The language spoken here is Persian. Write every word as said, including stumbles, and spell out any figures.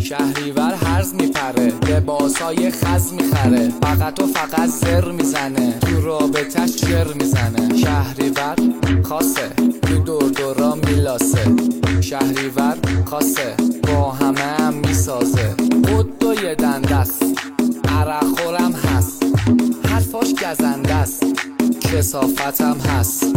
شهریور هرز میپره لباسای خز میخره فقط و فقط زر میزنه تو رابطش جر میزنه. شهریور خاصه تو دور دورا میلاسه شهریور خاصه با همه هم میسازه خود دو یه دندست عرق خورم هست حرفاش گزنده است کسافتم هست